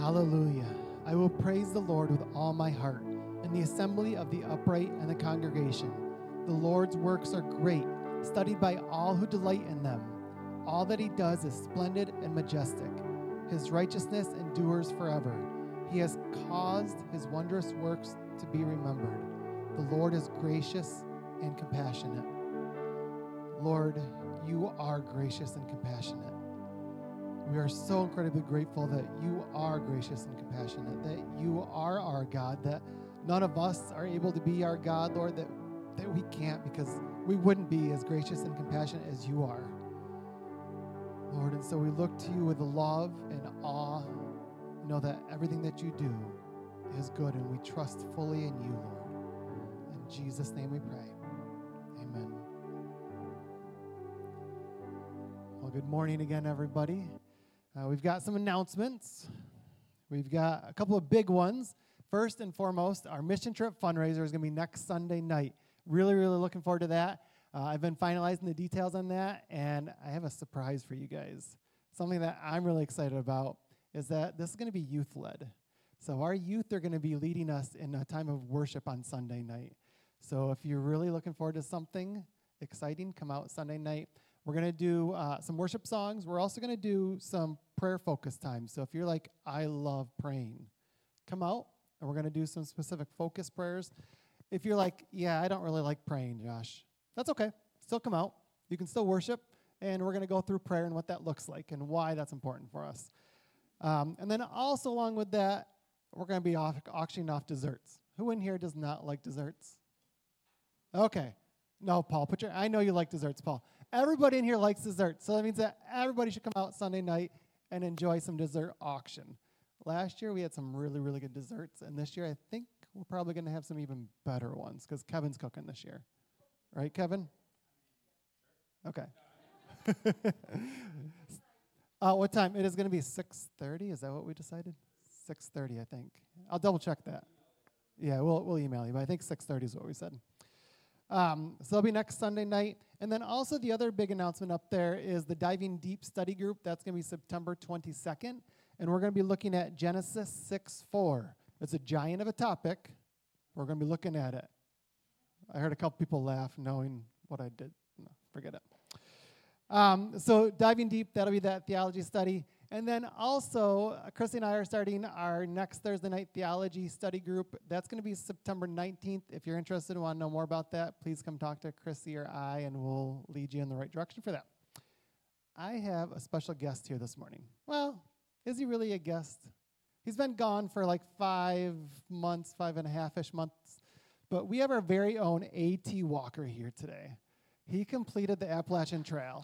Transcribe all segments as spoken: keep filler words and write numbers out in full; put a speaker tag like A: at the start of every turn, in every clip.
A: Hallelujah. I will praise the Lord with all my heart in the assembly of the upright and the congregation. The Lord's works are great, studied by all who delight in them. All that he does is splendid and majestic. His righteousness endures forever. He has caused his wondrous works to be remembered. The Lord is gracious and compassionate. Lord, you are gracious and compassionate. We are so incredibly grateful that you are gracious and compassionate, that you are our God, that none of us are able to be our God, Lord, that, that we can't because we wouldn't be as gracious and compassionate as you are. Lord, and so we look to you with love and awe. We know that everything that you do is good, and we trust fully in you, Lord. In Jesus' name we pray. Amen. Well, good morning again, everybody. Uh, we've got some announcements. We've got a couple of big ones. First and foremost, our mission trip fundraiser is going to be next Sunday night. Really, really looking forward to that. Uh, I've been finalizing the details on that, and I have a surprise for you guys. Something that I'm really excited about is that this is going to be youth-led. So our youth are going to be leading us in a time of worship on Sunday night. So if you're really looking forward to something exciting, come out Sunday night. We're going to do uh, some worship songs. We're also going to do some prayer focus time. So if you're like, I love praying, come out, and we're going to do some specific focus prayers. If you're like, yeah, I don't really like praying, Josh, that's okay. Still come out. You can still worship, and we're going to go through prayer and what that looks like and why that's important for us. Um, and then also along with that, we're going to be off, auctioning off desserts. Who in here does not like desserts? Okay. No, Paul, put your, I know you like desserts, Paul. Everybody in here likes desserts, so that means that everybody should come out Sunday night and enjoy some dessert auction. Last year, we had some really, really good desserts, and this year, I think we're probably going to have some even better ones because Kevin's cooking this year. Right, Kevin? Okay. uh, what time? It is going to be six thirty. Is that what we decided? six thirty, I think. I'll double-check that. Yeah, we'll we'll email you, but I think six thirty is what we said. Um, so it'll be next Sunday night. And then also the other big announcement up there is the Diving Deep Study Group. That's going to be September twenty-second. And we're going to be looking at Genesis six four. It's a giant of a topic. We're going to be looking at it. I heard a couple people laugh knowing what I did. No, forget it. Um, so diving deep, that'll be that theology study. And then also, uh, Chrissy and I are starting our next Thursday night theology study group. That's going to be September nineteenth. If you're interested and want to know more about that, please come talk to Chrissy or I, and we'll lead you in the right direction for that. I have a special guest here this morning. Well, is he really a guest? He's been gone for like five months, five and a half-ish months. But we have our very own A T Walker here today. He completed the Appalachian Trail.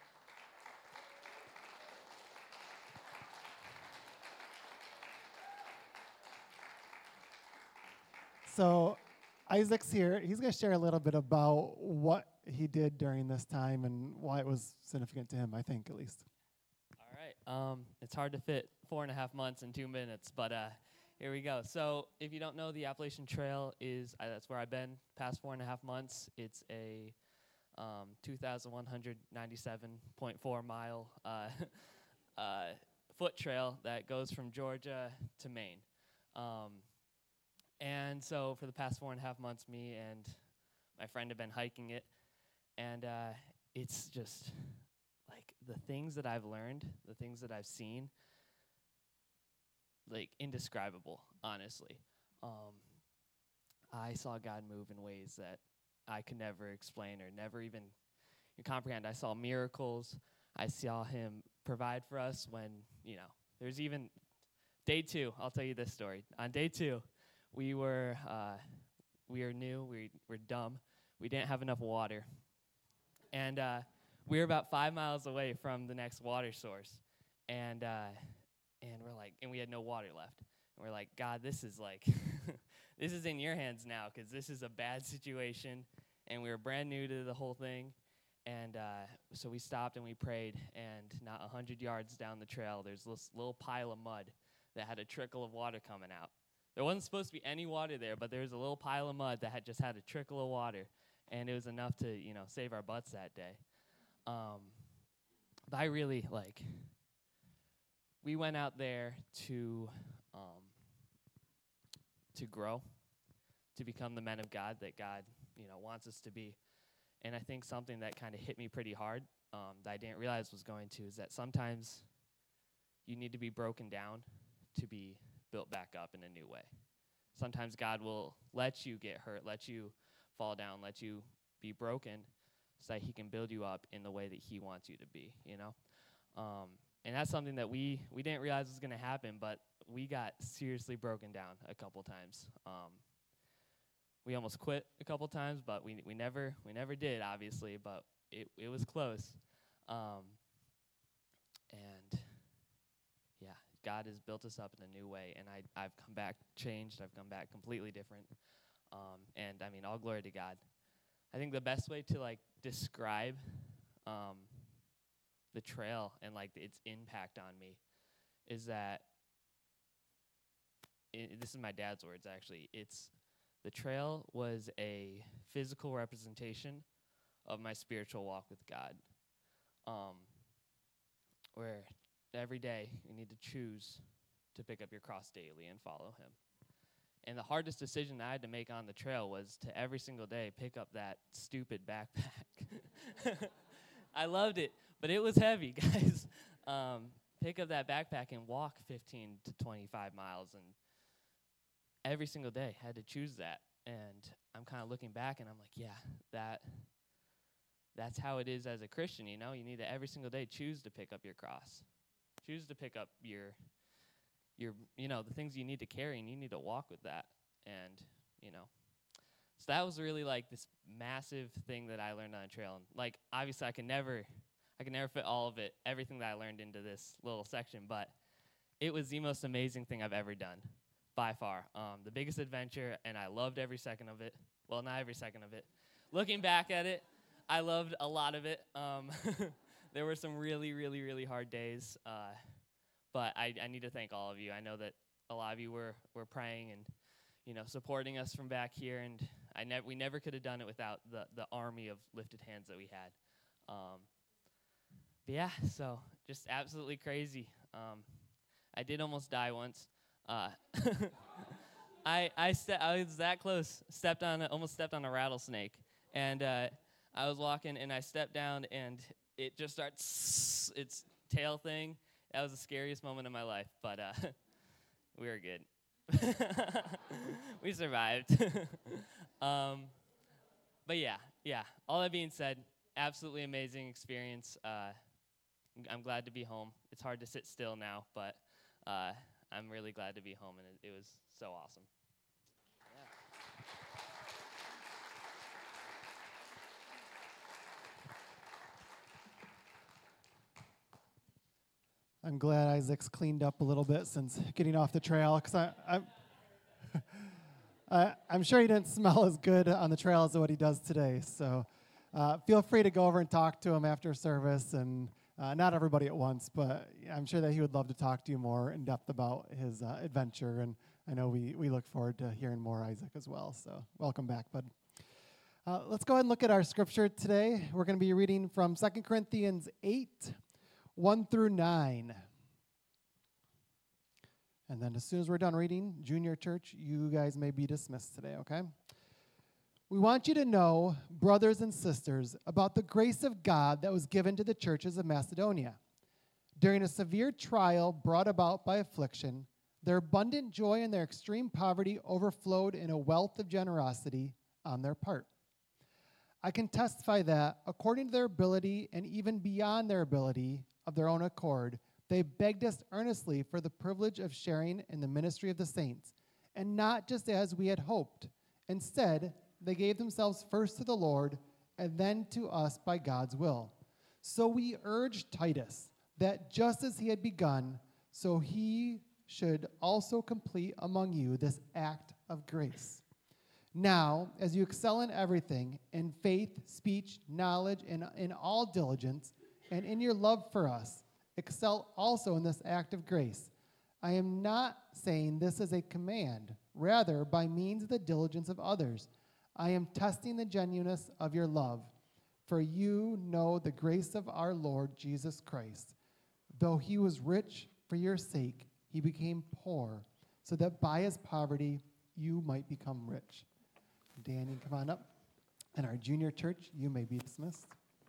A: So Isaac's here. He's going to share a little bit about what he did during this time and why it was significant to him, I think, at least.
B: All right. Um, it's hard to fit four and a half months in two minutes, but uh, here we go. So if you don't know, the Appalachian Trail is, uh, that's where I've been past four and a half months. It's a um, two thousand one hundred ninety-seven point four mile uh, uh, foot trail that goes from Georgia to Maine. Um, And so for the past four and a half months, me and my friend have been hiking it. And uh, it's just, like, the things that I've learned, the things that I've seen, like, indescribable, honestly. Um, I saw God move in ways that I could never explain or never even comprehend. I saw miracles. I saw him provide for us when, you know, there's even day two. I'll tell you this story. On day two, We were uh, we were new, we were dumb, we didn't have enough water. And uh, we were about five miles away from the next water source. And uh, and we're like, and we had no water left. And we're like, God, this is like, this is in your hands now, because this is a bad situation. And we were brand new to the whole thing. And uh, so we stopped and we prayed, and not one hundred yards down the trail, there's this little pile of mud that had a trickle of water coming out. There wasn't supposed to be any water there, but there was a little pile of mud that had just had a trickle of water, and it was enough to, you know, save our butts that day. Um, but I really, like, we went out there to um, to grow, to become the men of God that God, you know, wants us to be. And I think something that kind of hit me pretty hard um, that I didn't realize was going to is that sometimes you need to be broken down to be built back up in a new way. Sometimes God will let you get hurt, let you fall down, let you be broken so that he can build you up in the way that he wants you to be, you know? Um, and that's something that we, we didn't realize was going to happen, but we got seriously broken down a couple times. Um, we almost quit a couple times, but we we never we never did, obviously, but it, it was close. Um, and, yeah, God has built us up in a new way, and I, I've come back changed. I've come back completely different. Um, and, I mean, all glory to God. I think the best way to, like, describe um, the trail and, like, its impact on me is that, it, this is my dad's words, actually. It's, the trail was a physical representation of my spiritual walk with God, um, where every day you need to choose to pick up your cross daily and follow him. And the hardest decision I had to make on the trail was to every single day pick up that stupid backpack. I loved it, but it was heavy, guys. Um, pick up that backpack and walk fifteen to twenty-five miles. And every single day I had to choose that. And I'm kind of looking back, and I'm like, yeah, that that's how it is as a Christian, you know? You need to every single day choose to pick up your cross. Choose to pick up your your, you know, the things you need to carry, and you need to walk with that. And, you know, so that was really like this massive thing that I learned on the trail. And like, obviously I can never, I can never fit all of it, everything that I learned into this little section, but it was the most amazing thing I've ever done, by far. Um, the biggest adventure, and I loved every second of it. Well, not every second of it. Looking back at it, I loved a lot of it. Um, there were some really, really, really hard days. Uh, But I, I need to thank all of you. I know that a lot of you were, were praying and, you know, supporting us from back here. And I never we never could have done it without the, the army of lifted hands that we had. Um, but yeah, so just absolutely crazy. Um, I did almost die once. Uh, I I, ste- I was that close. Stepped on a, almost stepped on a rattlesnake, and uh, I was walking and I stepped down and it just starts its tail thing. That was the scariest moment of my life, but uh, we were good. We survived. um, but yeah, yeah. All that being said, absolutely amazing experience. Uh, I'm glad to be home. It's hard to sit still now, but uh, I'm really glad to be home, and it, it was so awesome.
A: I'm glad Isaac's cleaned up a little bit since getting off the trail, because I, I'm, I, I'm sure he didn't smell as good on the trail as what he does today. So uh, feel free to go over and talk to him after service, and uh, not everybody at once, but I'm sure that he would love to talk to you more in depth about his uh, adventure, and I know we, we look forward to hearing more Isaac as well. So welcome back, bud. Uh, let's go ahead and look at our scripture today. We're going to be reading from Second Corinthians eight, one through nine. And then as soon as we're done reading, Junior Church, you guys may be dismissed today, okay? We want you to know, brothers and sisters, about the grace of God that was given to the churches of Macedonia. During a severe trial brought about by affliction, their abundant joy and their extreme poverty overflowed in a wealth of generosity on their part. I can testify that, according to their ability and even beyond their ability of their own accord, they begged us earnestly for the privilege of sharing in the ministry of the saints, and not just as we had hoped. Instead, they gave themselves first to the Lord and then to us by God's will. So we urged Titus that just as he had begun, so he should also complete among you this act of grace. Now, as you excel in everything, in faith, speech, knowledge, and in all diligence, and in your love for us, excel also in this act of grace. I am not saying this as a command. Rather, by means of the diligence of others, I am testing the genuineness of your love. For you know the grace of our Lord Jesus Christ. Though he was rich, For your sake, he became poor, so that by his poverty you might become rich. Dan, you come on up. And our junior church, you may be dismissed.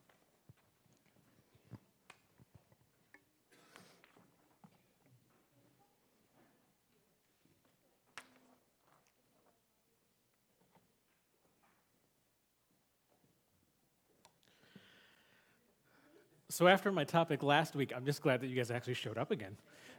C: So after my topic last week, I'm just glad that you guys actually showed up again.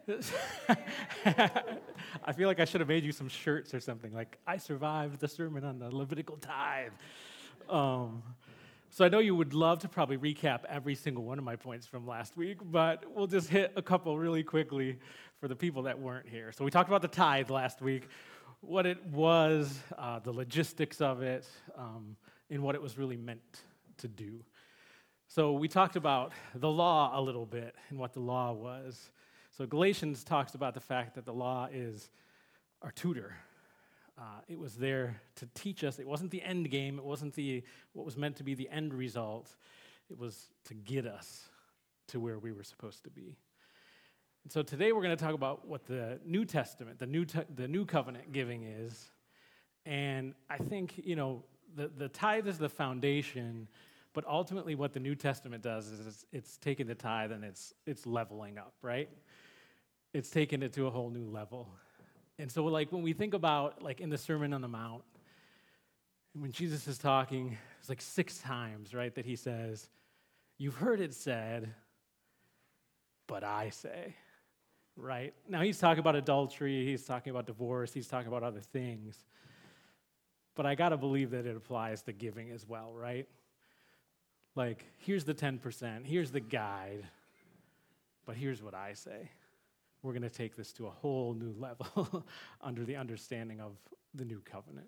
C: I feel like I should have made you some shirts or something, like, I survived the sermon on the Levitical tithe. Um, so I know you would love to probably recap every single one of my points from last week, but we'll just hit a couple really quickly for the people that weren't here. So we talked about the tithe last week, what it was, uh, the logistics of it, um, and what it was really meant to do. So we talked about the law a little bit and what the law was. So Galatians talks about the fact that the law is our tutor. Uh, it was there to teach us. It wasn't the end game. It wasn't the what was meant to be the end result. It was to get us to where we were supposed to be. And so today we're going to talk about what the New Testament, the new te- the new covenant giving is. And I think, you know, the, the tithe is the foundation. But ultimately, what the New Testament does is it's, it's taking the tithe and it's it's leveling up, right? It's taking it to a whole new level. And so, like, when we think about, like, in the Sermon on the Mount, when Jesus is talking, it's like six times, right, that he says, "You've heard it said, but I say," right? Now, he's talking about adultery, he's talking about divorce, he's talking about other things. But I got to believe that it applies to giving as well, right? Like, here's the ten percent, here's the guide, but here's what I say. We're going to take this to a whole new level under the understanding of the new covenant.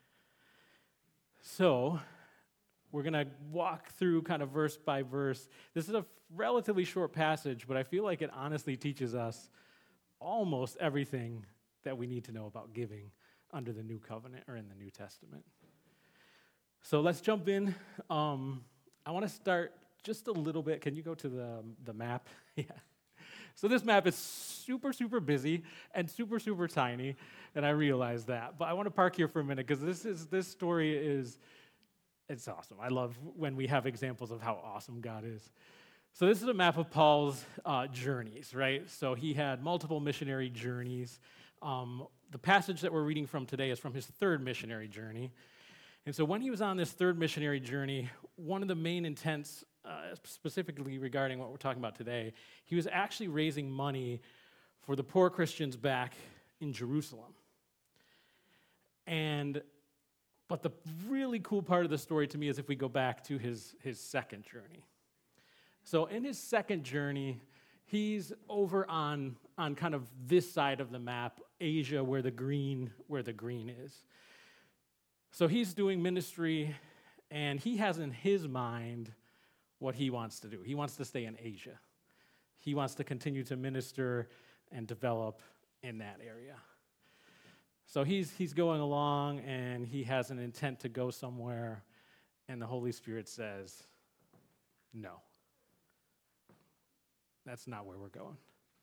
C: So, we're going to walk through kind of verse by verse. This is a relatively short passage, but I feel like it honestly teaches us almost everything that we need to know about giving under the new covenant or in the New Testament. So, let's jump in. Um, I want to start just a little bit. Can you go to the, the map? Yeah. So this map is super, super busy and super, super tiny, and I realize that. But I want to park here for a minute because this is this story is, it's awesome. I love when we have examples of how awesome God is. So this is a map of Paul's uh, journeys, right? So he had multiple missionary journeys. Um, the passage that we're reading from today is from his third missionary journey. And so when he was on this third missionary journey, one of the main intents, uh, specifically regarding what we're talking about today, he was actually raising money for the poor Christians back in Jerusalem. And, but the really cool part of the story to me is if we go back to his, his second journey. So in his second journey, he's over on, on kind of this side of the map, Asia, where the green, where the green is. So he's doing ministry, and he has in his mind what he wants to do. He wants to stay in Asia. He wants to continue to minister and develop in that area. So he's he's going along, and he has an intent to go somewhere, and the Holy Spirit says, no. That's not where we're going.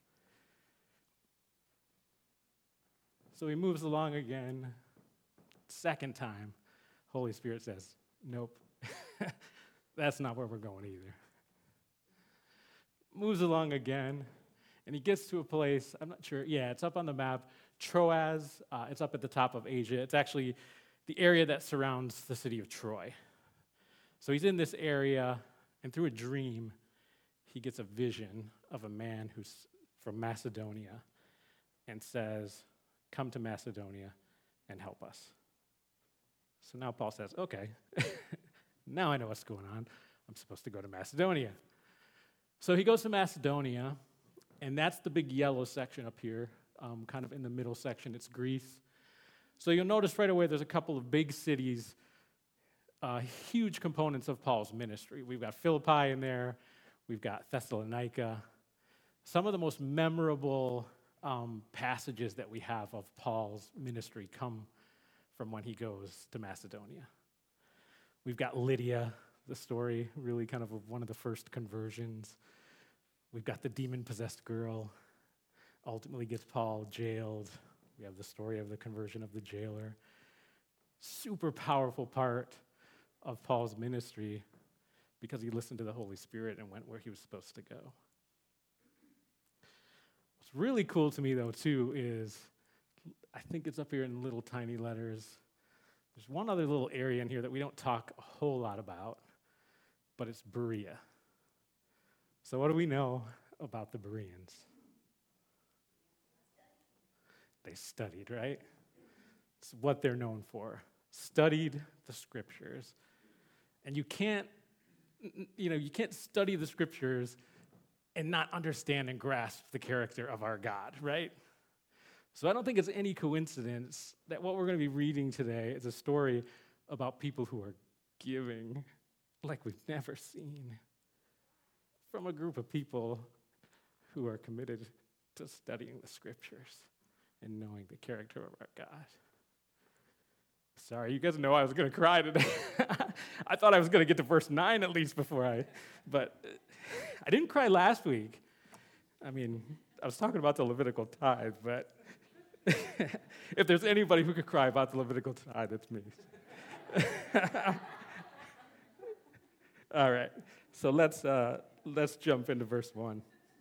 C: So he moves along again. Second time, Holy Spirit says, nope, that's not where we're going either. Moves along again, and he gets to a place, I'm not sure, yeah, it's up on the map, Troas, uh, it's up at the top of Asia. It's actually the area that surrounds the city of Troy. So he's in this area, and through a dream, he gets a vision of a man who's from Macedonia and says, come to Macedonia and help us. So now Paul says, okay, now I know what's going on. I'm supposed to go to Macedonia. So he goes to Macedonia, and that's the big yellow section up here, um, kind of in the middle section. It's Greece. So you'll notice right away there's a couple of big cities, uh, huge components of Paul's ministry. We've got Philippi in there. We've got Thessalonica. Some of the most memorable um, passages that we have of Paul's ministry come from when he goes to Macedonia. We've got Lydia, the story, really kind of one of the first conversions. We've got the demon-possessed girl. ultimately gets Paul jailed. We have the story of the conversion of the jailer. Super powerful part of Paul's ministry because he listened to the Holy Spirit and went where he was supposed to go. What's really cool to me, though, too, is I think it's up here in little tiny letters. There's one other little area in here that we don't talk a whole lot about, but it's Berea. So what do we know about the Bereans? They studied, right? It's what they're known for. Studied the scriptures. And you can't, you know, you can't study the scriptures and not understand and grasp the character of our God, right? So I don't think it's any coincidence that what we're going to be reading today is a story about people who are giving like we've never seen from a group of people who are committed to studying the scriptures and knowing the character of our God. Sorry, you guys know I was going to cry today. I thought I was going to get to verse nine at least before I, but I didn't cry last week. I mean, I was talking about the Levitical tithe, but if there's anybody who could cry about the Levitical tithe, it's me. All right, so let's uh, let's jump into verse one.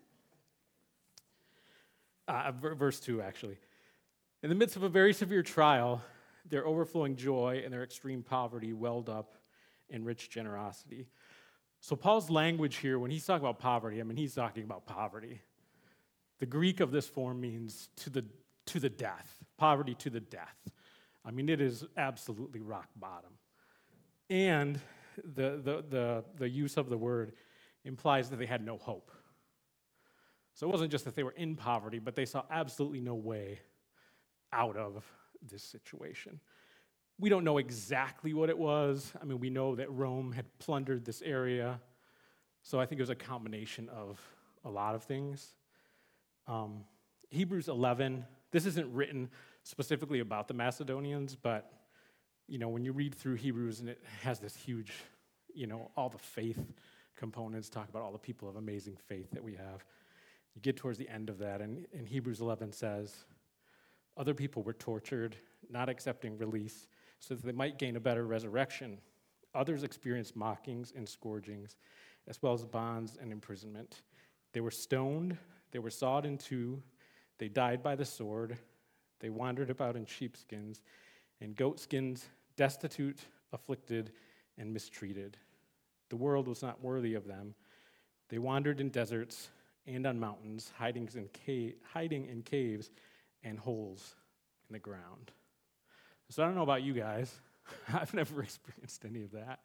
C: Uh, verse two, actually. In the midst of a very severe trial, their overflowing joy and their extreme poverty welled up in rich generosity. So Paul's language here, when he's talking about poverty, I mean, he's talking about poverty. The Greek of this form means to the to the death, poverty to the death. I mean, it is absolutely rock bottom. And the the the, the use of the word implies that they had no hope. So it wasn't just that they were in poverty, but they saw absolutely no way out of this situation. We don't know exactly what it was. I mean, we know that Rome had plundered this area. So I think it was a combination of a lot of things. Um, Hebrews eleven, this isn't written specifically about the Macedonians, but, you know, when you read through Hebrews and it has this huge, you know, all the faith components, talk about all the people of amazing faith that we have. You get towards the end of that, and, and Hebrews eleven says, other people were tortured, not accepting release, so that they might gain a better resurrection. Others experienced mockings and scourgings, as well as bonds and imprisonment. They were stoned, they were sawed in two, they died by the sword, they wandered about in sheepskins and goatskins, destitute, afflicted, and mistreated. The world was not worthy of them. They wandered in deserts and on mountains, hiding in, ca- hiding in caves and holes in the ground. So I don't know about you guys. I've never experienced any of that.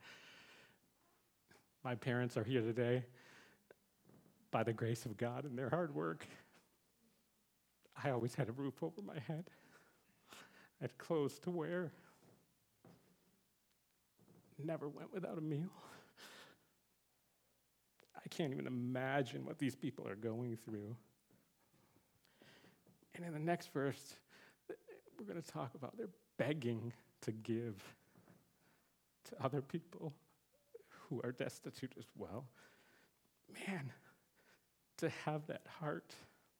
C: My parents are here today by the grace of God and their hard work. I always had a roof over my head. I had clothes to wear. Never went without a meal. I can't even imagine what these people are going through. And in the next verse, we're going to talk about they're begging to give to other people who are destitute as well. Man, to have that heart.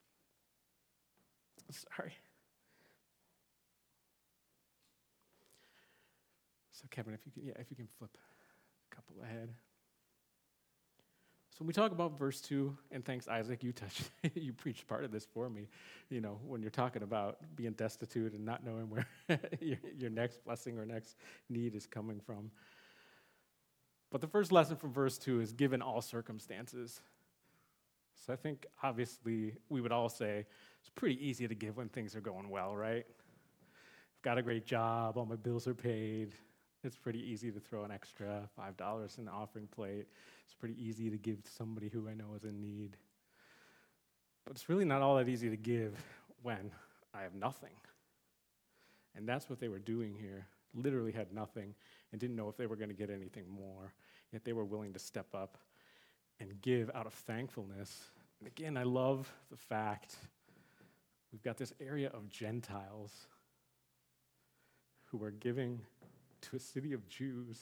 C: Sorry. So Kevin, if you can, yeah, if you can flip a couple ahead. So when we talk about verse two, and thanks, Isaac, you touched, you preached part of this for me, you know, when you're talking about being destitute and not knowing where your, your next blessing or next need is coming from. But the first lesson from verse two is given all circumstances. So I think, obviously, we would all say it's pretty easy to give when things are going well, right? I've got a great job, all my bills are paid. It's pretty easy to throw an extra five dollars in the offering plate. It's pretty easy to give to somebody who I know is in need. But it's really not all that easy to give when I have nothing. And that's what they were doing here. Literally had nothing and didn't know if they were going to get anything more. Yet they were willing to step up and give out of thankfulness. And again, I love the fact we've got this area of Gentiles who are giving to a city of Jews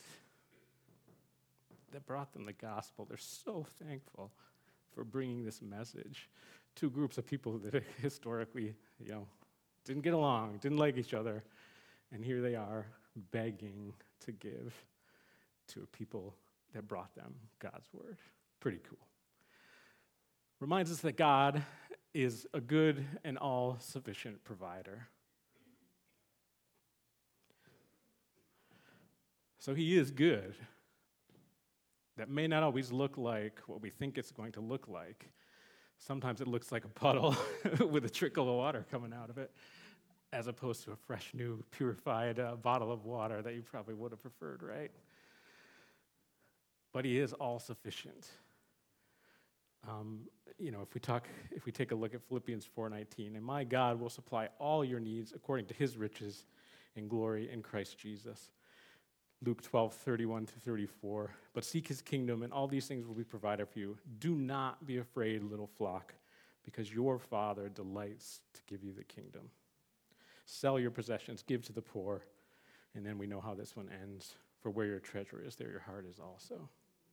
C: that brought them the gospel. They're so thankful for bringing this message two groups of people that historically, you know, didn't get along, didn't like each other, and here they are begging to give to a people that brought them God's word. Pretty cool. Reminds us that God is a good and all-sufficient provider. So he is good. That may not always look like what we think it's going to look like. Sometimes it looks like a puddle with a trickle of water coming out of it, as opposed to a fresh, new, purified uh, bottle of water that you probably would have preferred, right? But he is all-sufficient. Um, you know, if we talk, if we take a look at Philippians four nineteen, and my God will supply all your needs according to his riches in glory in Christ Jesus. Luke twelve thirty-one to thirty-four, but seek his kingdom, and all these things will be provided for you. Do not be afraid, little flock, because your Father delights to give you the kingdom. Sell your possessions, give to the poor, and then we know how this one ends. For where your treasure is, there your heart is also.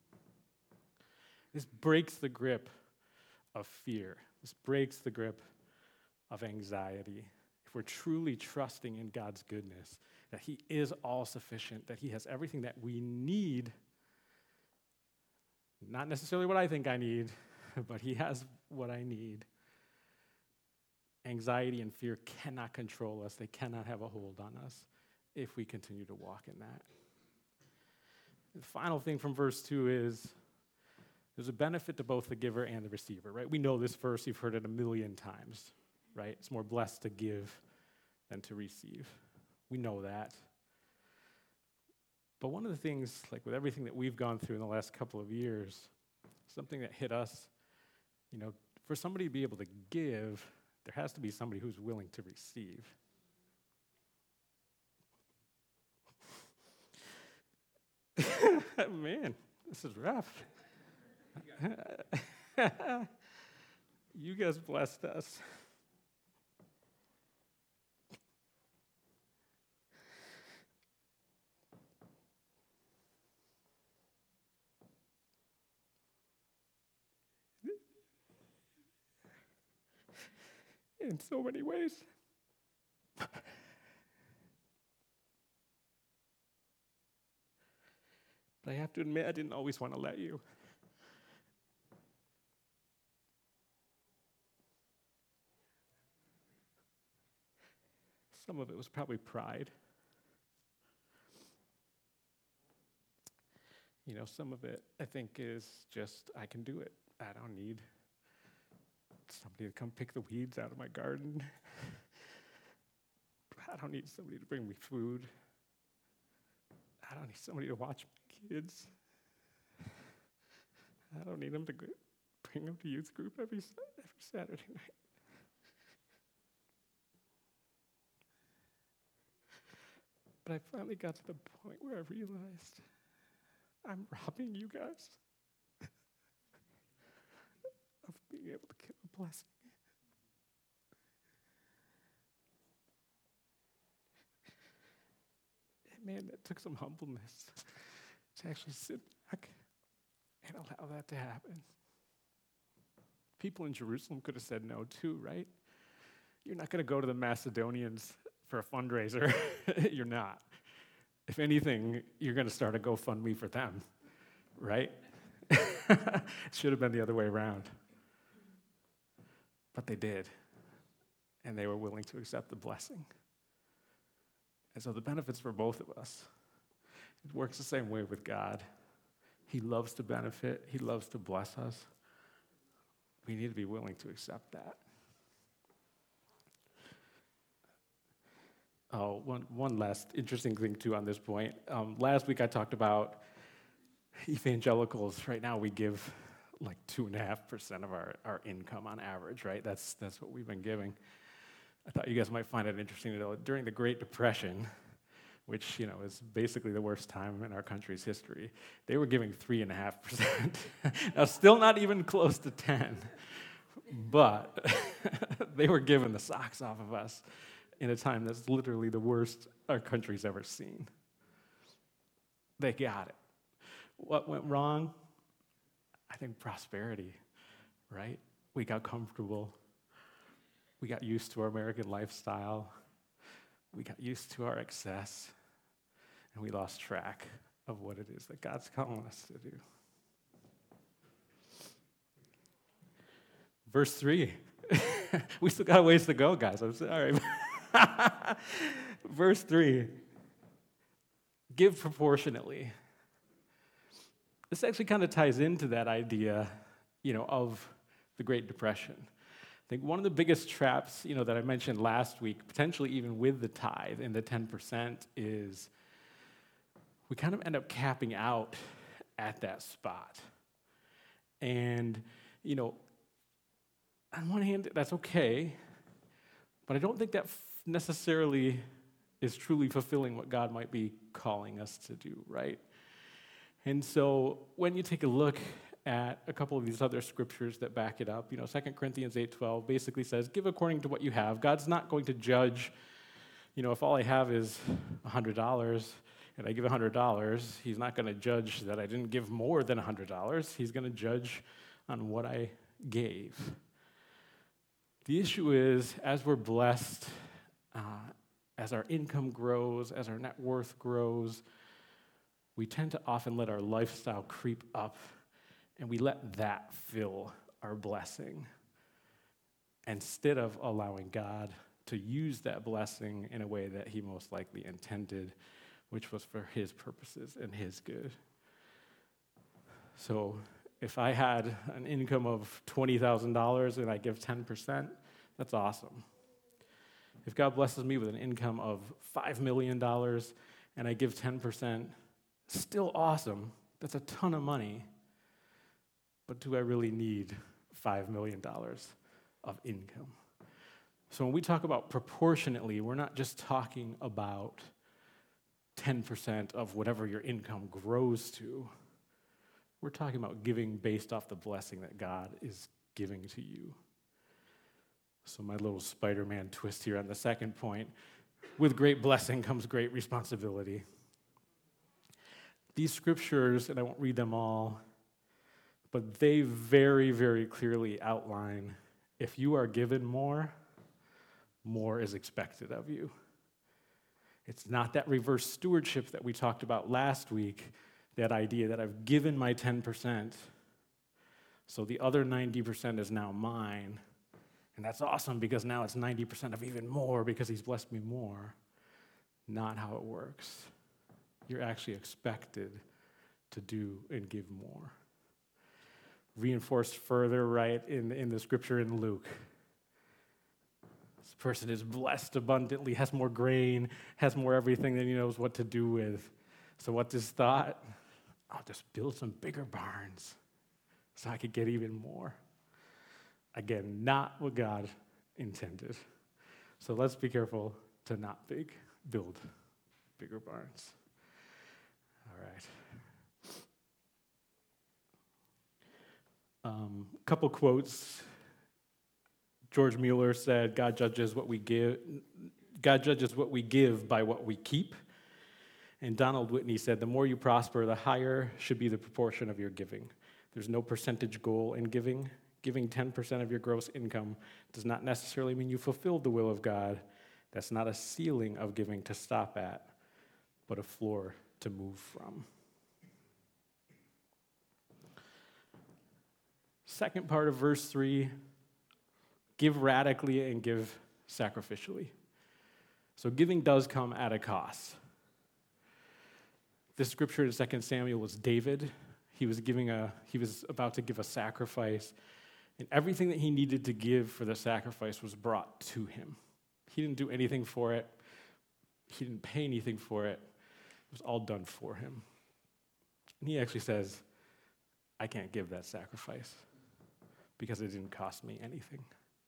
C: This breaks the grip of fear. This breaks the grip of anxiety. If we're truly trusting in God's goodness, that he is all-sufficient, that he has everything that we need, not necessarily what I think I need, but he has what I need. Anxiety and fear cannot control us. They cannot have a hold on us if we continue to walk in that. The final thing from verse two is there's a benefit to both the giver and the receiver, right? We know this verse, you've heard it a million times, right? It's more blessed to give than to receive. We know that. But one of the things, like with everything that we've gone through in the last couple of years, something that hit us, you know, for somebody to be able to give, there has to be somebody who's willing to receive. Man, this is rough. You guys blessed us. In so many ways. But I have to admit, I didn't always want to let you. Some of it was probably pride. You know, some of it, I think, is just, I can do it. I don't need somebody to come pick the weeds out of my garden. I don't need somebody to bring me food. I don't need somebody to watch my kids. I don't need them to go, bring them to youth group every, every Saturday night. But I finally got to the point where I realized I'm robbing you guys of being able to give a blessing. And man, that took some humbleness to actually sit back and allow that to happen. People in Jerusalem could have said no too, right? You're not going to go to the Macedonians for a fundraiser. You're not. If anything, you're going to start a GoFundMe for them, right? It should have been the other way around. But they did. And they were willing to accept the blessing. And so the benefits for both of us. It works the same way with God. He loves to benefit. He loves to bless us. We need to be willing to accept that. Oh, one, one last interesting thing, too, on this point. Um, last week I talked about evangelicals. Right now we give like two point five percent of our, our income on average, right? That's, that's what we've been giving. I thought you guys might find it interesting to know during the Great Depression, which, you know, is basically the worst time in our country's history, they were giving three point five percent. Now, still not even close to ten, but they were giving the socks off of us in a time that's literally the worst our country's ever seen. They got it. What went wrong? I think prosperity, right? we got comfortable. We got used to our American lifestyle. We got used to our excess. And we lost track of what it is that God's calling us to do. Verse three. We still got a ways to go, guys. I'm sorry. Verse three. Give proportionately. This actually kind of ties into that idea, you know, of the Great Depression. I think one of the biggest traps, you know, that I mentioned last week, potentially even with the tithe and the ten percent, is we kind of end up capping out at that spot. And, you know, on one hand, that's okay, but I don't think that f- necessarily is truly fulfilling what God might be calling us to do, right? And so when you take a look at a couple of these other scriptures that back it up, you know, Second Corinthians eight twelve basically says, give according to what you have. God's not going to judge, you know, if all I have is one hundred dollars and I give one hundred dollars, he's not going to judge that I didn't give more than one hundred dollars. He's going to judge on what I gave. The issue is, as we're blessed, uh, as our income grows, as our net worth grows, we tend to often let our lifestyle creep up, and we let that fill our blessing instead of allowing God to use that blessing in a way that he most likely intended, which was for his purposes and his good. So if I had an income of twenty thousand dollars and I give ten percent, that's awesome. If God blesses me with an income of five million dollars and I give ten percent, still awesome. That's a ton of money. But do I really need five million dollars of income? So when we talk about proportionately, we're not just talking about ten percent of whatever your income grows to. We're talking about giving based off the blessing that God is giving to you. So my little Spider-Man twist here on the second point, with great blessing comes great responsibility. These scriptures, and I won't read them all, but they very, very clearly outline if you are given more, more is expected of you. It's not that reverse stewardship that we talked about last week, that idea that I've given my ten percent, so the other ninety percent is now mine, and that's awesome because now it's ninety percent of even more because he's blessed me more. Not how it works. You're actually expected to do and give more. Reinforced further, right, in, in the scripture in Luke. This person is blessed abundantly, has more grain, has more everything than he knows what to do with. So what's his thought? I'll just build some bigger barns so I could get even more. Again, not what God intended. So let's be careful to not big, build bigger barns. All right. A um, couple quotes. George Mueller said, God judges what we give, God judges what we give by what we keep. And Donald Whitney said, the more you prosper, the higher should be the proportion of your giving. There's no percentage goal in giving. Giving ten percent of your gross income does not necessarily mean you fulfilled the will of God. That's not a ceiling of giving to stop at, but a floor to move from. Second part of verse three, give radically and give sacrificially. So giving does come at a cost. This scripture in Second Samuel was David. He was giving a he was about to give a sacrifice, and everything that he needed to give for the sacrifice was brought to him. He didn't do anything for it. He didn't pay anything for it. It was all done for him. And he actually says, I can't give that sacrifice because it didn't cost me anything.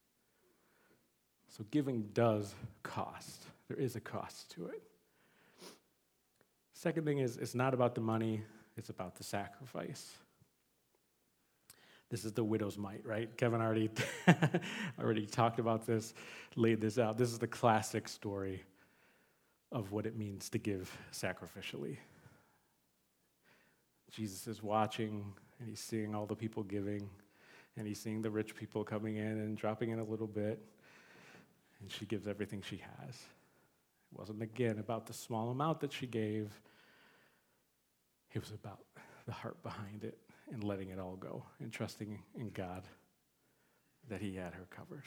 C: So giving does cost. There is a cost to it. Second thing is, it's not about the money, it's about the sacrifice. This is the widow's mite, right? Kevin already, already talked about this, laid this out. This is the classic story of what it means to give sacrificially. Jesus is watching, and he's seeing all the people giving, And he's seeing the rich people coming in and dropping in a little bit, and she gives everything she has. It wasn't, again, about the small amount that she gave. It was about the heart behind it and letting it all go and trusting in God that he had her covered.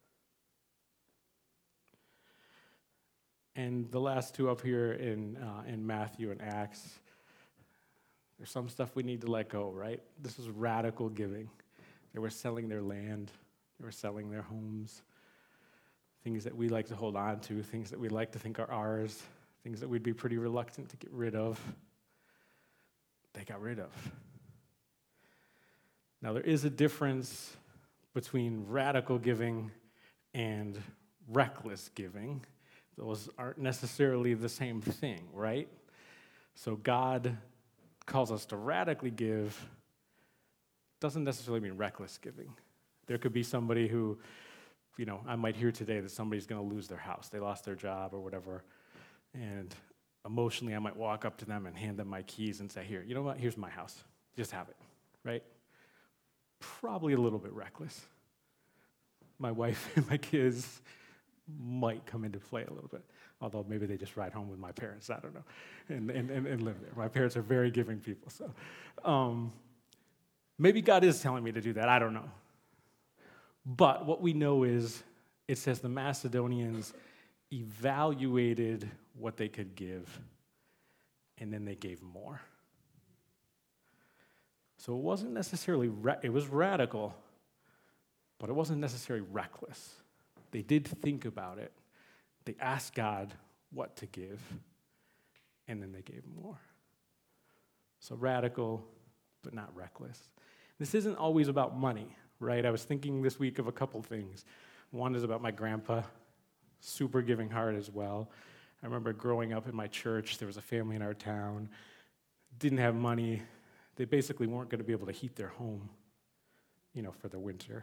C: And the last two up here in uh, in Matthew and Acts, there's some stuff we need to let go, right? This is radical giving. They were selling their land. They were selling their homes. Things that we like to hold on to, things that we like to think are ours, things that we'd be pretty reluctant to get rid of. They got rid of. Now, there is a difference between radical giving and reckless giving. Those aren't necessarily the same thing, right? So God calls us to radically give, doesn't necessarily mean reckless giving. There could be somebody who, you know, I might hear today that somebody's going to lose their house. They lost their job or whatever. And emotionally, I might walk up to them and hand them my keys and say, here, you know what? Here's my house. Just have it, right? Probably a little bit reckless. My wife and my kids might come into play a little bit, although maybe they just ride home with my parents, I don't know, and, and, and, and live there. My parents are very giving people, so um, maybe God is telling me to do that, I don't know. But what we know is, it says the Macedonians evaluated what they could give, and then they gave more. So it wasn't necessarily, ra- it was radical, but it wasn't necessarily reckless. They did think about it. They asked God what to give, and then they gave more. So radical, but not reckless. This isn't always about money, right? I was thinking this week of a couple things. One is about my grandpa, super giving heart as well. I remember growing up in my church, there was a family in our town, didn't have money. They basically weren't going to be able to heat their home, you know, for the winter.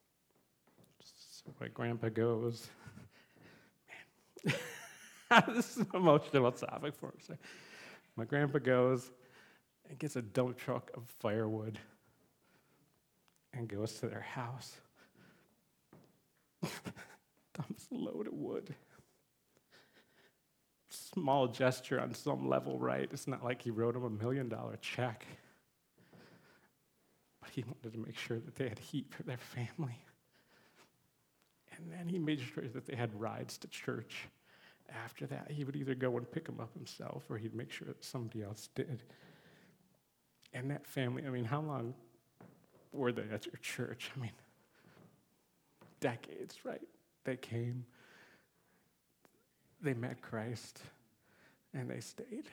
C: So my grandpa goes, man, this is an emotional topic for me. My grandpa goes and gets a dump truck of firewood and goes to their house. Dumps a load of wood. Small gesture on some level, right? It's not like he wrote him a million dollar check. But he wanted to make sure that they had heat for their family. And then he made sure that they had rides to church. After that, he would either go and pick them up himself or he'd make sure that somebody else did. And that family, I mean, how long were they at your church? I mean, decades, right? They came, they met Christ, and they stayed.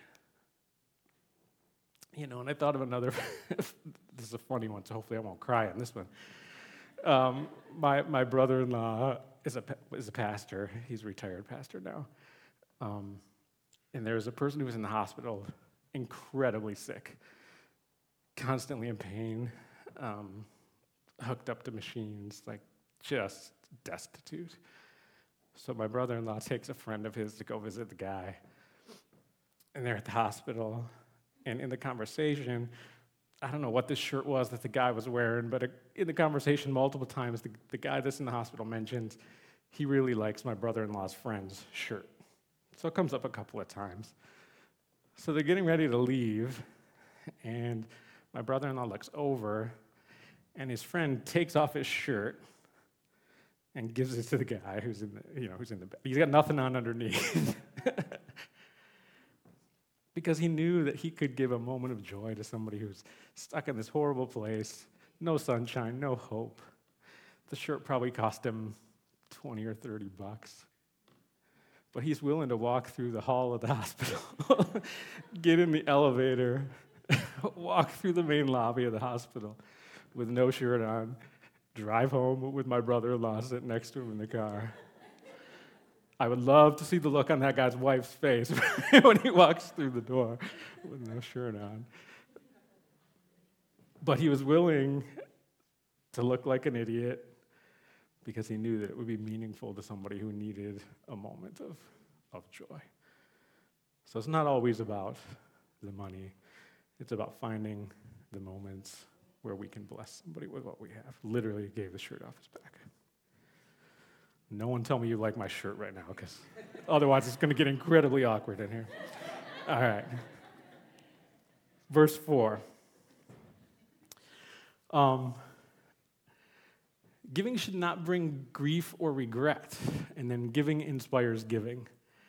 C: You know, and I thought of another, this is a funny one, so hopefully I won't cry on this one. Um, my my brother-in-law is a is a pastor. He's a retired pastor now. Um, and there was a person who was in the hospital, incredibly sick, constantly in pain, um, hooked up to machines, like just destitute. So my brother-in-law takes a friend of his to go visit the guy. And they're at the hospital. And in the conversation, I don't know what this shirt was that the guy was wearing, but in the conversation multiple times, the, the guy that's in the hospital mentions he really likes my brother-in-law's friend's shirt. So it comes up a couple of times. So they're getting ready to leave, and my brother-in-law looks over, and his friend takes off his shirt and gives it to the guy who's in the, you know, who's in the bed. He's got nothing on underneath. Because he knew that he could give a moment of joy to somebody who's stuck in this horrible place, no sunshine, no hope. The shirt probably cost him twenty or thirty bucks. But he's willing to walk through the hall of the hospital, get in the elevator, walk through the main lobby of the hospital with no shirt on, drive home with my brother-in-law sitting next to him in the car. I would love to see the look on that guy's wife's face when he walks through the door with no shirt on. But he was willing to look like an idiot because he knew that it would be meaningful to somebody who needed a moment of, of joy. So it's not always about the money. It's about finding the moments where we can bless somebody with what we have. Literally gave the shirt off his back. No one tell me you like my shirt right now, because otherwise it's going to get incredibly awkward in here. All right. Verse four. Um, giving should not bring grief or regret, and then giving inspires giving.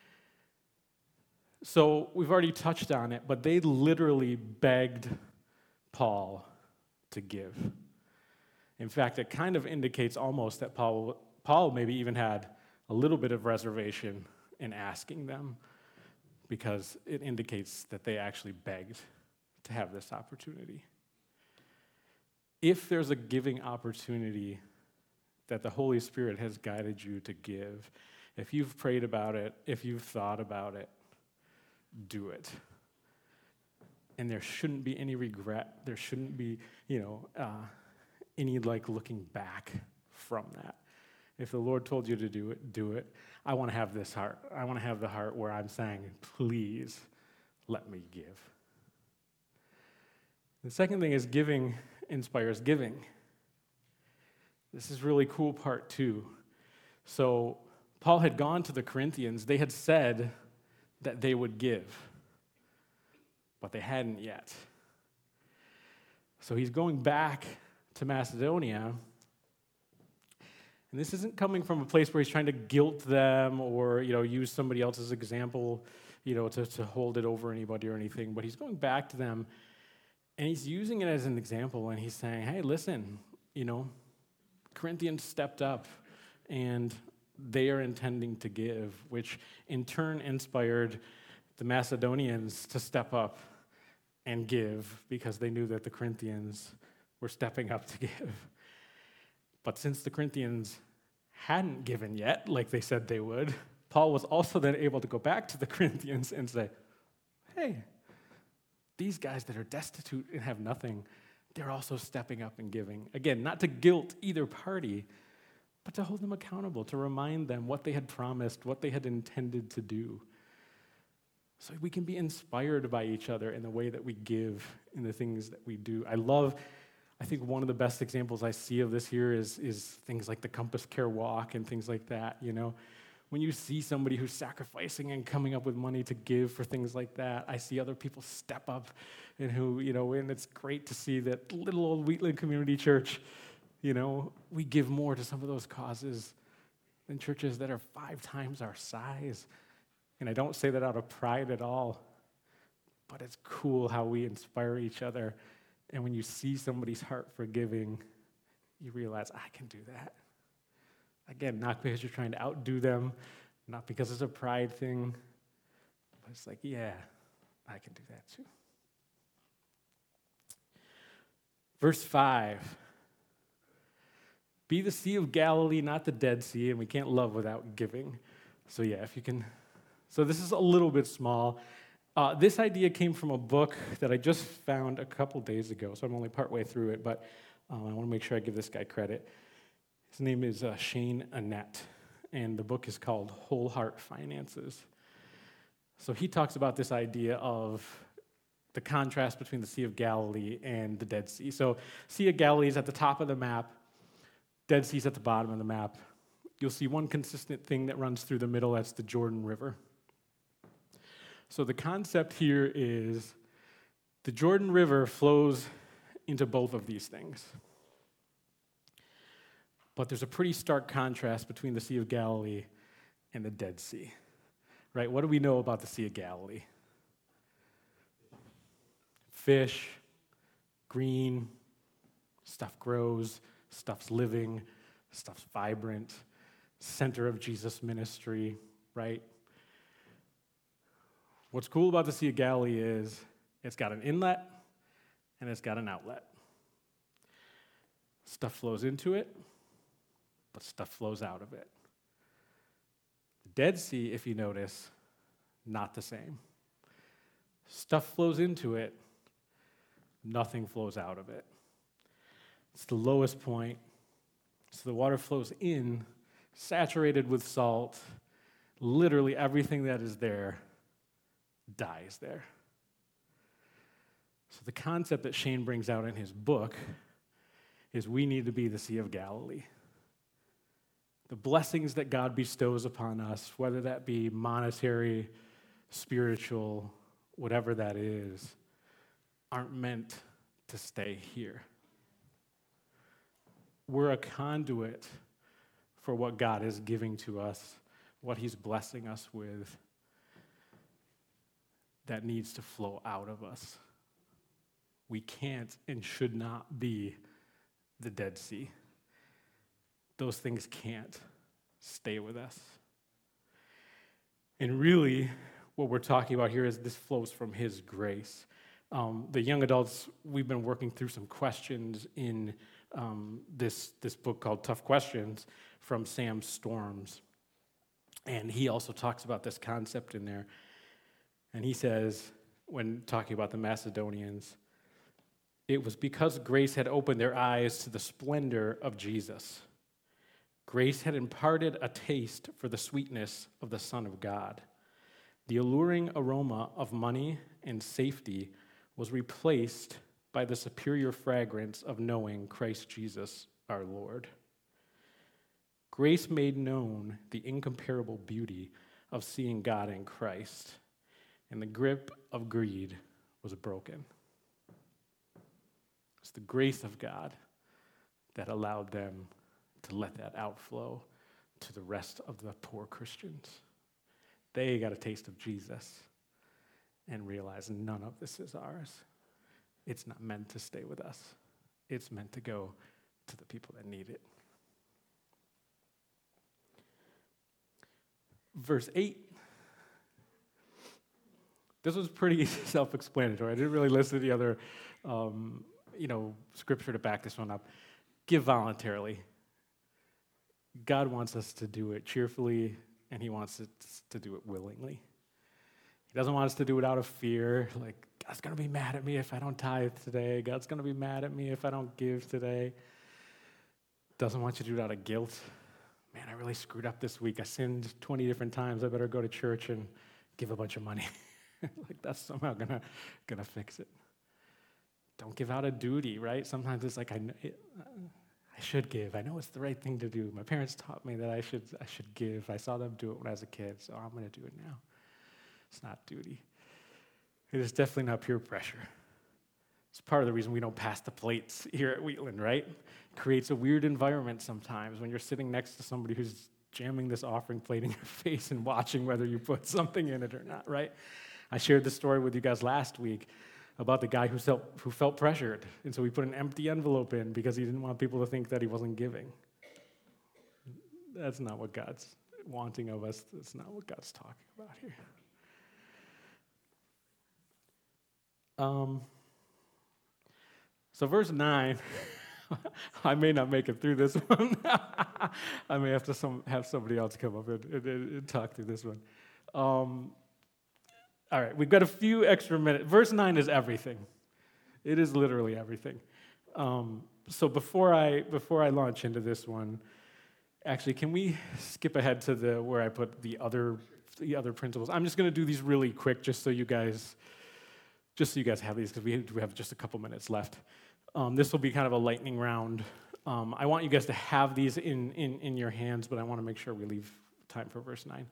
C: So we've already touched on it, but they literally begged Paul to give. In fact, it kind of indicates almost that Paul, Paul maybe even had a little bit of reservation in asking them, because it indicates that they actually begged to have this opportunity. If there's a giving opportunity that the Holy Spirit has guided you to give, if you've prayed about it, if you've thought about it, do it. And there shouldn't be any regret. There shouldn't be, you know, uh, any like looking back from that. If the Lord told you to do it, do it. I want to have this heart. I want to have the heart where I'm saying, please let me give. The second thing is giving inspires giving. This is really cool part two. So Paul had gone to the Corinthians. They had said that they would give, but they hadn't yet. So he's going back to Macedonia, and this isn't coming from a place where he's trying to guilt them or, you know, use somebody else's example, you know, to, to hold it over anybody or anything, but he's going back to them, and he's using it as an example, and he's saying, hey, listen, you know, Corinthians stepped up, and they are intending to give, which in turn inspired the Macedonians to step up and give because they knew that the Corinthians were stepping up to give. But since the Corinthians hadn't given yet, like they said they would, Paul was also then able to go back to the Corinthians and say, hey, these guys that are destitute and have nothing, they're also stepping up and giving. Again, not to guilt either party, but to hold them accountable, to remind them what they had promised, what they had intended to do. So we can be inspired by each other in the way that we give, in the things that we do. I love, I think one of the best examples I see of this here is, is things like the Compass Care Walk and things like that, you know. When you see somebody who's sacrificing and coming up with money to give for things like that, I see other people step up and who, you know, and it's great to see that little old Wheatland Community Church, you know, we give more to some of those causes than churches that are five times our size. And I don't say that out of pride at all, but it's cool how we inspire each other. And when you see somebody's heart for giving, you realize, I can do that. Again, not because you're trying to outdo them, not because it's a pride thing, but it's like, yeah, I can do that too. Verse five. Be the Sea of Galilee, not the Dead Sea, and we can't love without giving. So yeah, if you can. So this is a little bit small. Uh, this idea came from a book that I just found a couple days ago, so I'm only partway through it, but um, I want to make sure I give this guy credit. His name is uh, Shane Annette, and the book is called Whole Heart Finances. So he talks about this idea of the contrast between the Sea of Galilee and the Dead Sea. So Sea of Galilee is at the top of the map. Dead Sea's at the bottom of the map. You'll see one consistent thing that runs through the middle, that's the Jordan River. So the concept here is the Jordan River flows into both of these things. But there's a pretty stark contrast between the Sea of Galilee and the Dead Sea, right? What do we know about the Sea of Galilee? Fish, green, stuff grows, stuff's living, stuff's vibrant, center of Jesus' ministry, right? What's cool about the Sea of Galilee is it's got an inlet and it's got an outlet. Stuff flows into it, but stuff flows out of it. The Dead Sea, if you notice, not the same. Stuff flows into it, nothing flows out of it. It's the lowest point, so the water flows in, saturated with salt. Literally everything that is there dies there. So the concept that Shane brings out in his book is we need to be the Sea of Galilee. The blessings that God bestows upon us, whether that be monetary, spiritual, whatever that is, aren't meant to stay here. We're a conduit for what God is giving to us, what he's blessing us with, that needs to flow out of us. We can't and should not be the Dead Sea. Those things can't stay with us. And really, what we're talking about here is this flows from his grace. Um, the young adults, we've been working through some questions in um, this, this book called Tough Questions from Sam Storms. And he also talks about this concept in there. And he says, when talking about the Macedonians, it was because grace had opened their eyes to the splendor of Jesus. Grace had imparted a taste for the sweetness of the Son of God. The alluring aroma of money and safety was replaced by the superior fragrance of knowing Christ Jesus our Lord. Grace made known the incomparable beauty of seeing God in Christ, and the grip of greed was broken. It's the grace of God that allowed them to let that outflow to the rest of the poor Christians. They got a taste of Jesus and realized none of this is ours. It's not meant to stay with us. It's meant to go to the people that need it. Verse eight. This was pretty self-explanatory. I didn't really listen to the other, um, you know, scripture to back this one up. Give voluntarily. God wants us to do it cheerfully, and he wants us to do it willingly. He doesn't want us to do it out of fear, like, God's going to be mad at me if I don't tithe today. God's going to be mad at me if I don't give today. Doesn't want you to do it out of guilt. Man, I really screwed up this week. I sinned twenty different times. I better go to church and give a bunch of money. Like, that's somehow going to gonna fix it. Don't give out of duty, right? Sometimes it's like, I, it, I should give. I know it's the right thing to do. My parents taught me that I should I should give. I saw them do it when I was a kid, so I'm going to do it now. It's not duty. It is definitely not peer pressure. It's part of the reason we don't pass the plates here at Wheatland, right? It creates a weird environment sometimes when you're sitting next to somebody who's jamming this offering plate in your face and watching whether you put something in it or not, right? I shared this story with you guys last week about the guy who felt, who felt pressured, and so he put an empty envelope in because he didn't want people to think that he wasn't giving. That's not what God's wanting of us. That's not what God's talking about here. Um, so verse nine, I may not make it through this one. I may have to some, have somebody else come up and, and, and talk through this one. Um, all right, we've got a few extra minutes. Verse nine is everything. It is literally everything. Um, so before I before I launch into this one, actually, can we skip ahead to the where I put the other the other principles? I'm just going to do these really quick, just so you guys. Just so you guys have these, because we have just a couple minutes left. Um, this will be kind of a lightning round. Um, I want you guys to have these in, in, in your hands, but I want to make sure we leave time for verse nine.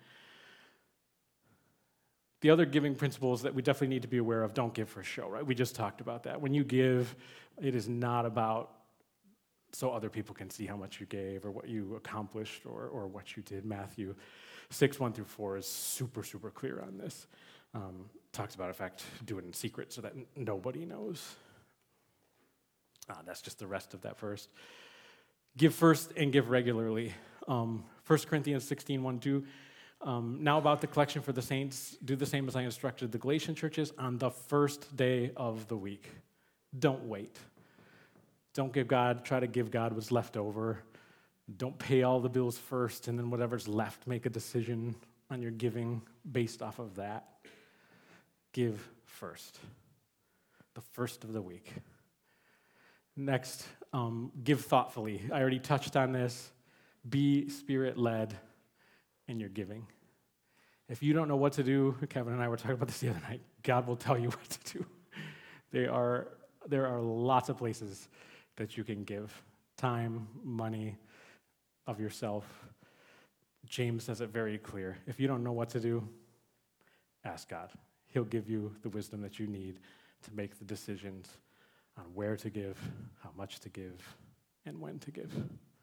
C: The other giving principles that we definitely need to be aware of, don't give for show, right? We just talked about that. When you give, it is not about so other people can see how much you gave or what you accomplished or, or what you did. Matthew six, one through four is super, super clear on this. Um, talks about, in fact, do it in secret so that n- nobody knows. Uh, that's just the rest of that verse. Give first and give regularly. Um, First Corinthians sixteen, one, two. Um, now about the collection for the saints, do the same as I instructed the Galatian churches on the first day of the week. Don't wait. Don't give God, try to give God what's left over. Don't pay all the bills first, and then whatever's left, make a decision on your giving based off of that. Give first, the first of the week. Next, um, give thoughtfully. I already touched on this. Be Spirit-led in your giving. If you don't know what to do, Kevin and I were talking about this the other night, God will tell you what to do. There are, there are lots of places that you can give. time, money, of yourself. James says it very clear. If you don't know what to do, ask God. He'll give you the wisdom that you need to make the decisions on where to give, how much to give, and when to give.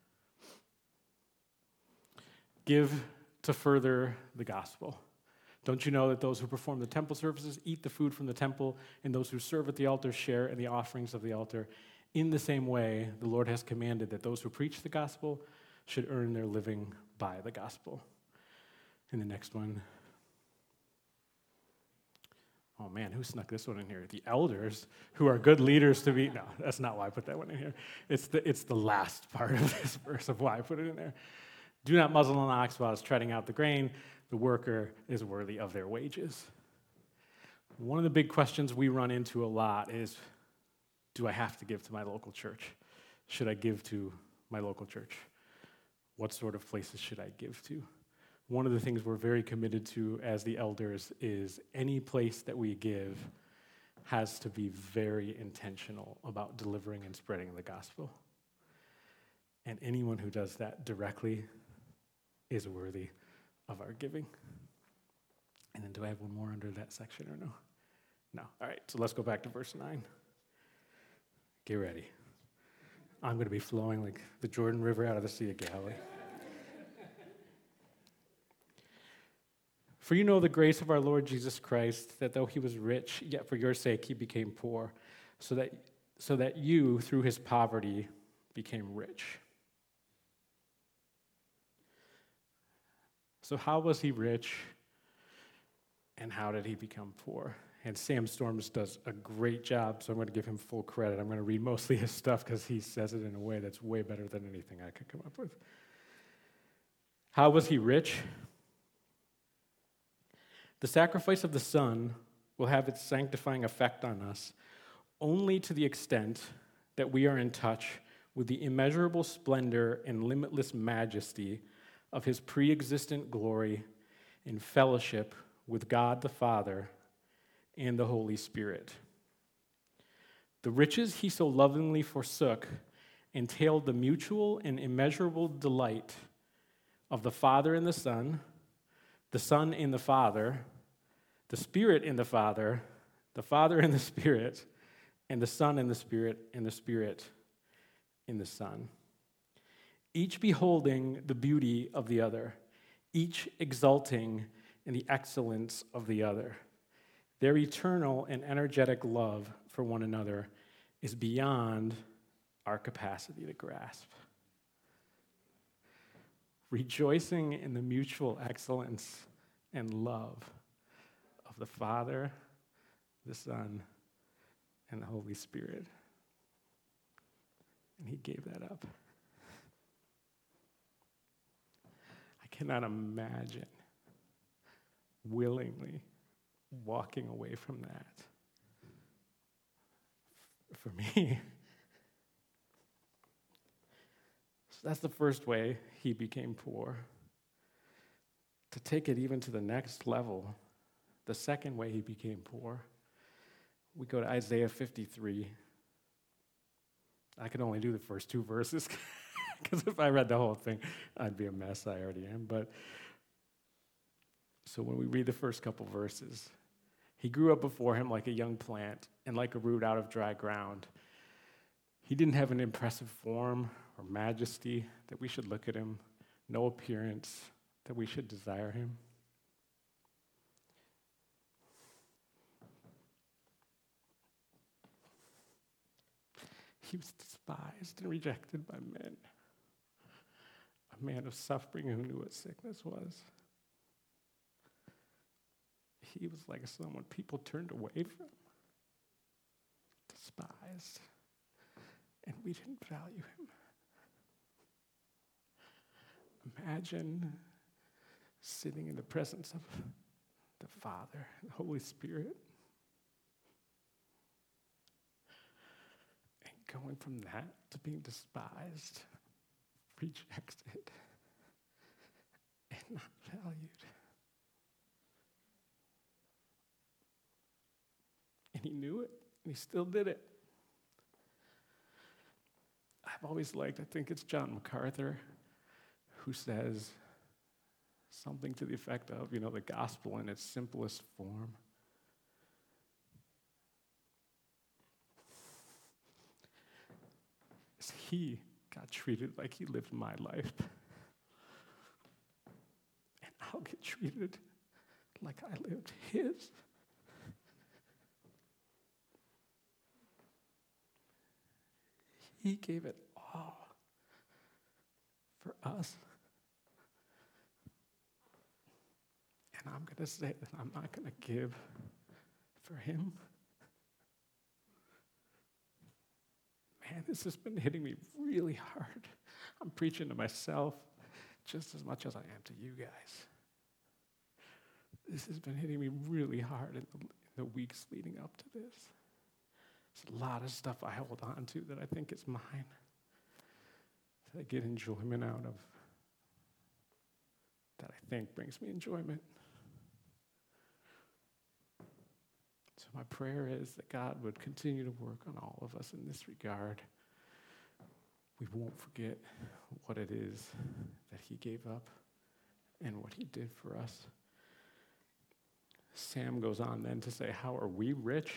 C: Give to further the gospel. Don't you know that those who perform the temple services eat the food from the temple, and those who serve at the altar share in the offerings of the altar? In the same way, the Lord has commanded that those who preach the gospel should earn their living by the gospel. And the next one. Oh man, who snuck this one in here? The elders, who are good leaders to be. No, that's not why I put that one in here. It's the, it's the last part of this verse of why I put it in there. Do not muzzle an ox while it's treading out the grain. The worker is worthy of their wages. One of the big questions we run into a lot is, do I have to give to my local church? Should I give to my local church? What sort of places should I give to? One of the things we're very committed to as the elders is any place that we give has to be very intentional about delivering and spreading the gospel. And anyone who does that directly is worthy of our giving. And then do I have one more under that section or no? No. All right, so let's go back to verse nine. Get ready. I'm going to be flowing like the Jordan River out of the Sea of Galilee. For you know the grace of our Lord Jesus Christ, that though he was rich, yet for your sake he became poor, so that, so that you, through his poverty, became rich. So how was he rich, and how did he become poor? And Sam Storms does a great job, so I'm going to give him full credit. I'm going to read mostly his stuff because he says it in a way that's way better than anything I could come up with. How was he rich? The sacrifice of the Son will have its sanctifying effect on us only to the extent that we are in touch with the immeasurable splendor and limitless majesty of his pre-existent glory in fellowship with God the Father and the Holy Spirit. The riches he so lovingly forsook entailed the mutual and immeasurable delight of the Father and the Son, the Son in the Father, the Spirit in the Father, the Father in the Spirit, and the Son in the Spirit, and the Spirit in the Son. Each beholding the beauty of the other, each exulting in the excellence of the other. Their eternal and energetic love for one another is beyond our capacity to grasp. Rejoicing in the mutual excellence and love of the Father, the Son, and the Holy Spirit. And he gave that up. I cannot imagine willingly walking away from that. For me. So that's the first way he became poor. To take it even to the next level, the second way he became poor, we go to Isaiah fifty-three. I can only do the first two verses because if I read the whole thing, I'd be a mess. I already am. But so when we read the first couple verses, he grew up before him like a young plant and like a root out of dry ground. He didn't have an impressive form or majesty that we should look at him, no appearance that we should desire him. He was despised and rejected by men, a man of suffering who knew what sickness was. He was like someone people turned away from, despised, and we didn't value him. Imagine sitting in the presence of the Father and the Holy Spirit and going from that to being despised, rejected, and not valued. And he knew it, and he still did it. I I've always liked, I think it's John MacArthur, who says something to the effect of, you know, the gospel in its simplest form. Is he got treated like he lived my life. And I'll get treated like I lived his. He gave it all for us. And I'm going to say that I'm not going to give for him. Man, this has been hitting me really hard. I'm preaching to myself just as much as I am to you guys. This has been hitting me really hard in the, in the weeks leading up to this. There's a lot of stuff I hold on to that I think is mine, that I get enjoyment out of, that I think brings me enjoyment. So my prayer is that God would continue to work on all of us in this regard. We won't forget what it is that he gave up and what he did for us. Sam goes on then to say, how are we rich?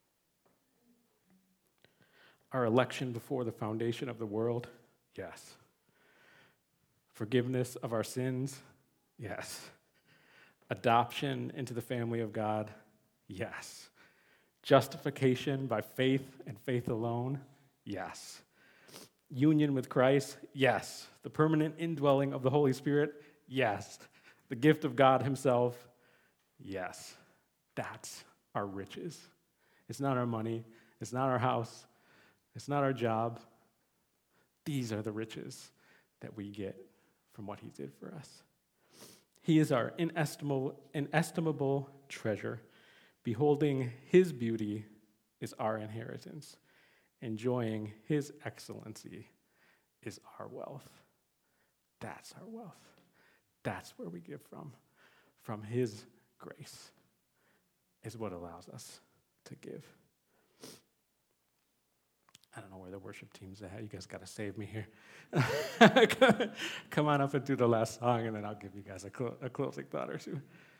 C: Our election before the foundation of the world? Yes. Forgiveness of our sins? Yes. Adoption into the family of God? Yes. Justification by faith and faith alone? Yes. Union with Christ? Yes. The permanent indwelling of the Holy Spirit? Yes. The gift of God himself? Yes. That's our riches. It's not our money. It's not our house. It's not our job. These are the riches that we get from what he did for us. He is our inestimable, inestimable treasure. Beholding his beauty is our inheritance. Enjoying his excellency is our wealth. That's our wealth. That's where we give from. From his grace is what allows us to give. I don't know where the worship team's at. You guys got to save me here. Come on up and do the last song, and then I'll give you guys a, clo- a closing thought or two.